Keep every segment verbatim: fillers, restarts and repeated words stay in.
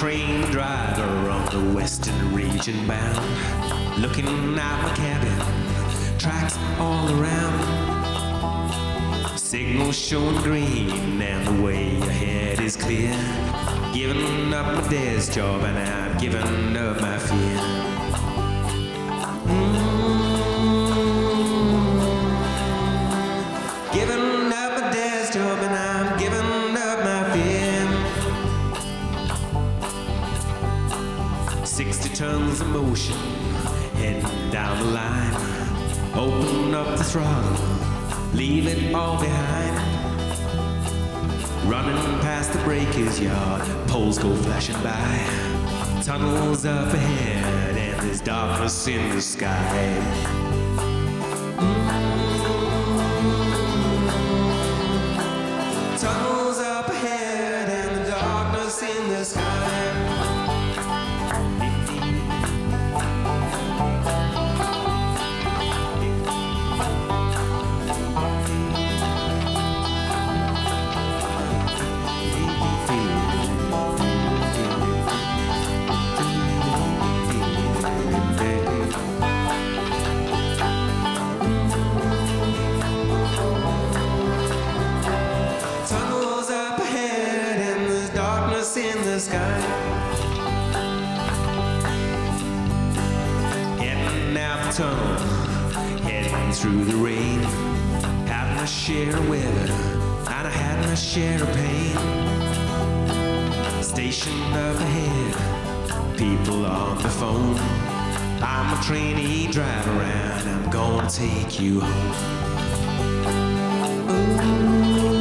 train driver on the western region bound, looking out my cabin, tracks all around, signals showing green and the way ahead is clear. Giving up my desk job and I'm giving up my fear. Mm-hmm. Giving up my desk job and I'm giving up my fear. Sixty tons of motion heading down the line. Open up the throttle, leave it all behind. Running past the breaker's yard, poles go flashing by. Tunnels up ahead and there's darkness in the sky. Mm-hmm. Tunnels up ahead and the darkness in the sky. In the sky, heading out the tunnel, heading through the rain, having a share of weather and I had my share of pain. Stationed up ahead, people on the phone. I'm a trainee driver and I'm gonna take you home. Ooh.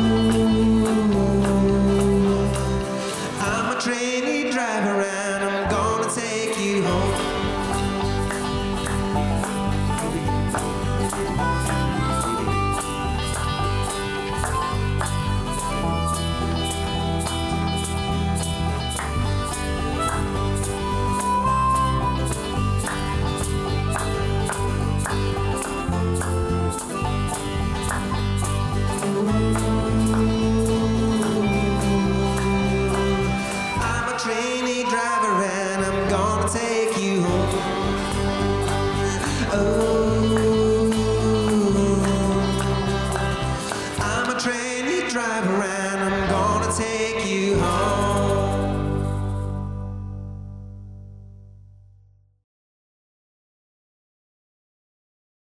Trainee driver and I'm gonna take you home. Trainee driver and I'm gonna take you home. Oh.